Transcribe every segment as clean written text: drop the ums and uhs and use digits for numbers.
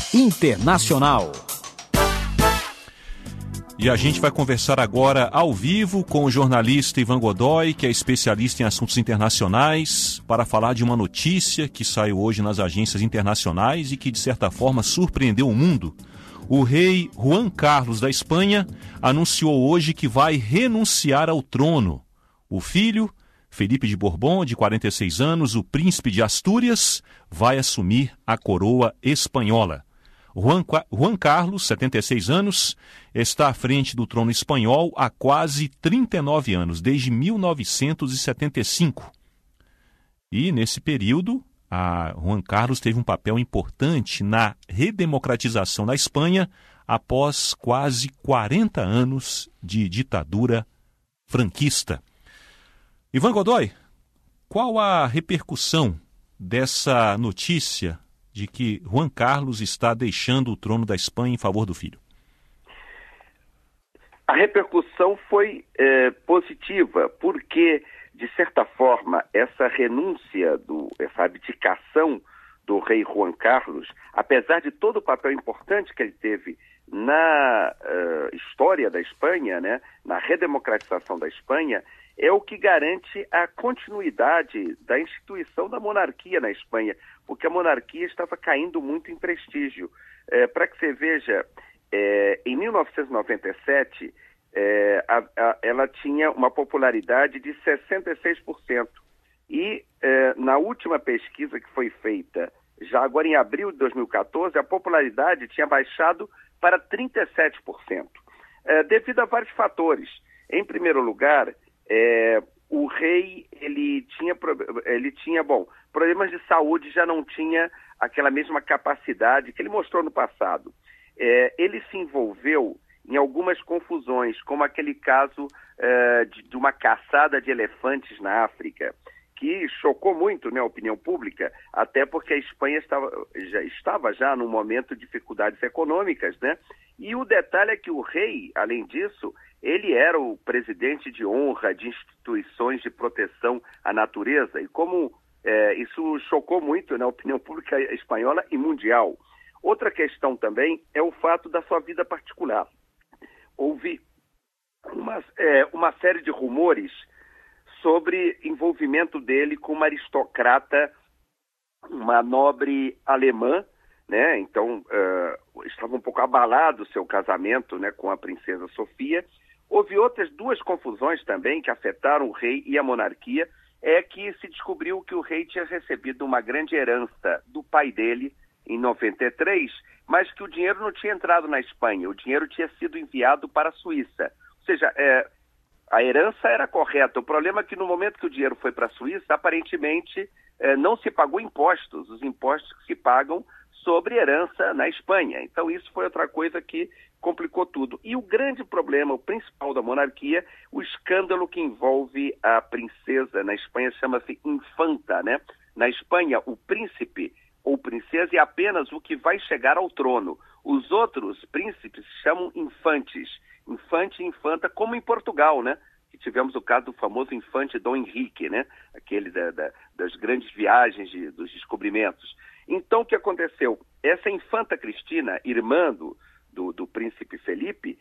Internacional. E a gente vai conversar agora ao vivo com o jornalista Ivan Godoy, que é especialista em assuntos internacionais, para falar de uma notícia que saiu hoje nas agências internacionais e que, de certa forma, surpreendeu o mundo. O rei Juan Carlos da Espanha anunciou hoje que vai renunciar ao trono. O filho, Felipe de Borbón, de 46 anos, o príncipe de Astúrias, vai assumir a coroa espanhola. Juan Carlos, 76 anos, está à frente do trono espanhol há quase 39 anos, desde 1975. E, nesse período, Juan Carlos teve um papel importante na redemocratização da Espanha após quase 40 anos de ditadura franquista. Ivan Godoy, qual a repercussão dessa notícia de que Juan Carlos está deixando o trono da Espanha em favor do filho? A repercussão foi positiva, porque, de certa forma, essa renúncia, essa abdicação do rei Juan Carlos, apesar de todo o papel importante que ele teve na história da Espanha, né, na redemocratização da Espanha, é o que garante a continuidade da instituição da monarquia na Espanha, porque a monarquia estava caindo muito em prestígio. Para que você veja, em 1997, ela tinha uma popularidade de 66%. E na última pesquisa que foi feita, já agora em abril de 2014, a popularidade tinha baixado para 37%, devido a vários fatores. Em primeiro lugar, o rei ele tinha problemas de saúde, já não tinha aquela mesma capacidade que ele mostrou no passado. Ele se envolveu em algumas confusões, como aquele caso de uma caçada de elefantes na África, que chocou muito, né, a opinião pública, até porque a Espanha estava já num momento de dificuldades econômicas, né? E o detalhe é que o rei, além disso, ele era o presidente de honra de instituições de proteção à natureza, e como isso chocou muito, né, a opinião pública espanhola e mundial. Outra questão também é o fato da sua vida particular. Houve uma série de rumores sobre envolvimento dele com uma aristocrata, uma nobre alemã, né? Então, estava um pouco abalado o seu casamento, né, com a princesa Sofia. Houve outras duas confusões também que afetaram o rei e a monarquia, que se descobriu que o rei tinha recebido uma grande herança do pai dele em 93, mas que o dinheiro não tinha entrado na Espanha, o dinheiro tinha sido enviado para a Suíça. Ou seja, a herança era correta. O problema é que no momento que o dinheiro foi para a Suíça, aparentemente não se pagou impostos, os impostos que se pagam sobre herança na Espanha. Então isso foi outra coisa que complicou tudo. E o grande problema, o principal da monarquia, o escândalo que envolve a princesa na Espanha, chama-se infanta, né? Na Espanha, o príncipe ou princesa é apenas o que vai chegar ao trono. Os outros príncipes se chamam infantes. Infante e infanta, como em Portugal, né? Que tivemos o caso do famoso infante Dom Henrique, né? Aquele das grandes viagens, dos descobrimentos. Então, o que aconteceu? Essa infanta Cristina, irmã do príncipe Felipe,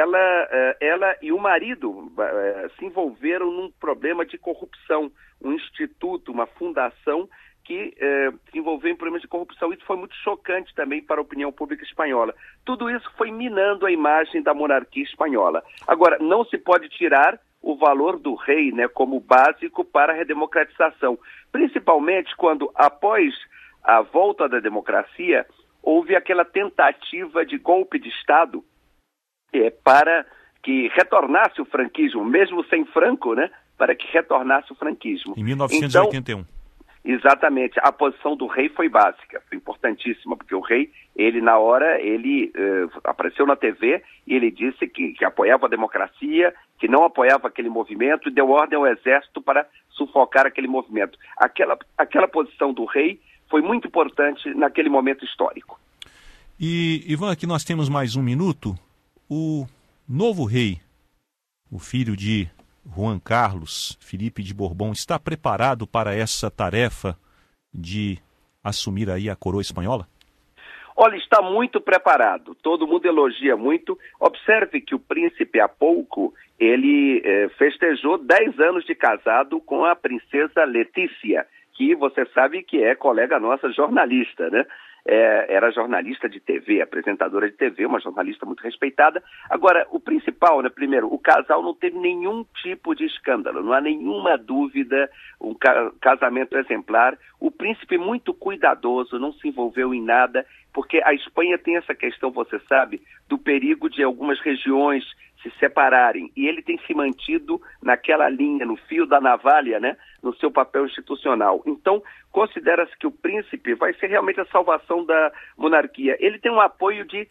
ela e o marido se envolveram num problema de corrupção, um instituto, uma fundação que se envolveu em problemas de corrupção. Isso foi muito chocante também para a opinião pública espanhola. Tudo isso foi minando a imagem da monarquia espanhola. Agora, não se pode tirar o valor do rei, né, como básico para a redemocratização, principalmente quando, após a volta da democracia, houve aquela tentativa de golpe de Estado para que retornasse o franquismo, mesmo sem Franco, né, para que retornasse o franquismo. Em 1981. Então, exatamente, a posição do rei foi básica, foi importantíssima, porque o rei, ele na hora, apareceu na TV e ele disse que apoiava a democracia, que não apoiava aquele movimento e deu ordem ao exército para sufocar aquele movimento. Aquela posição do rei foi muito importante naquele momento histórico. E, Ivan, aqui nós temos mais um minuto. O novo rei, o filho de Juan Carlos, Felipe de Borbón, está preparado para essa tarefa de assumir aí a coroa espanhola? Olha, está muito preparado, todo mundo elogia muito. Observe que o príncipe, há pouco, ele festejou 10 anos de casado com a princesa Letícia, que você sabe que é colega nossa, jornalista, né? Era jornalista de TV, apresentadora de TV, uma jornalista muito respeitada. Agora, o principal, né, primeiro, o casal não teve nenhum tipo de escândalo, não há nenhuma dúvida, um casamento exemplar. O príncipe muito cuidadoso, não se envolveu em nada, porque a Espanha tem essa questão, você sabe, do perigo de algumas regiões se separarem. E ele tem se mantido naquela linha, no fio da navalha, né, no seu papel institucional. Então, considera-se que o príncipe vai ser realmente a salvação da monarquia. Ele tem um apoio de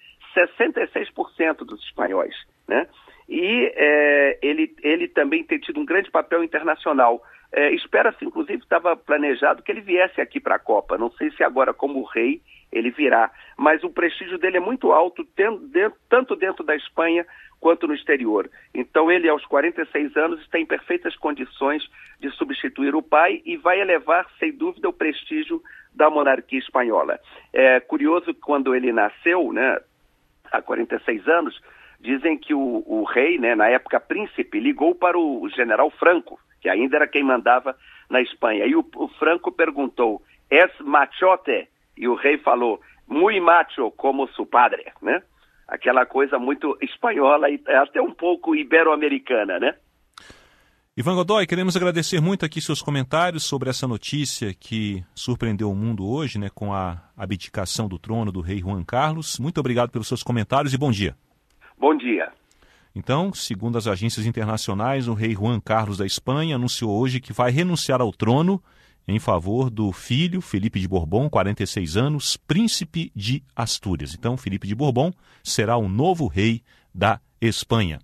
66% dos espanhóis, né? E ele também tem tido um grande papel internacional. Espera-se, inclusive, estava planejado que ele viesse aqui para a Copa. Não sei se agora, como rei, ele virá. Mas o prestígio dele é muito alto, tanto dentro da Espanha quanto no exterior. Então ele, aos 46 anos, está em perfeitas condições de substituir o pai e vai elevar, sem dúvida, o prestígio da monarquia espanhola. É curioso que quando ele nasceu, né, há 46 anos, dizem que o rei, né, na época príncipe, ligou para o general Franco, que ainda era quem mandava na Espanha. E o Franco perguntou, ¿es machote? E o rei falou, muy macho como su padre, né? Aquela coisa muito espanhola e até um pouco ibero-americana, né? Ivan Godoy, queremos agradecer muito aqui seus comentários sobre essa notícia que surpreendeu o mundo hoje, né, com a abdicação do trono do rei Juan Carlos. Muito obrigado pelos seus comentários e bom dia. Bom dia. Então, segundo as agências internacionais, o rei Juan Carlos da Espanha anunciou hoje que vai renunciar ao trono em favor do filho, Felipe de Borbón, 46 anos, príncipe de Astúrias. Então, Felipe de Borbón será o novo rei da Espanha.